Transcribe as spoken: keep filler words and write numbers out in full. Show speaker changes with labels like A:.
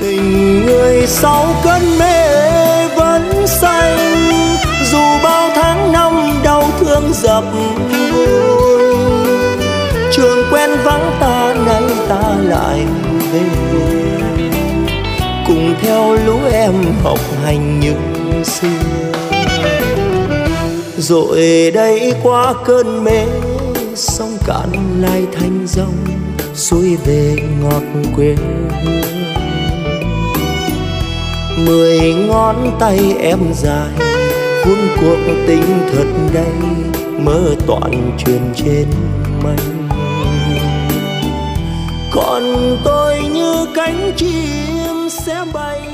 A: tình người sau cơn mê vẫn xanh, dù bao tháng năm đau thương dập vội. Trường quen vắng ta nay ta lại về, cùng theo lũ em học hành như xưa. Rồi đây qua cơn mê, sông cạn lại thành dòng, xuôi về ngọt quê hương. Mười ngón tay em dài, cuốn cuộc tình thật đây, mơ toàn truyền trên mây. Còn tôi như cánh chim sẽ bay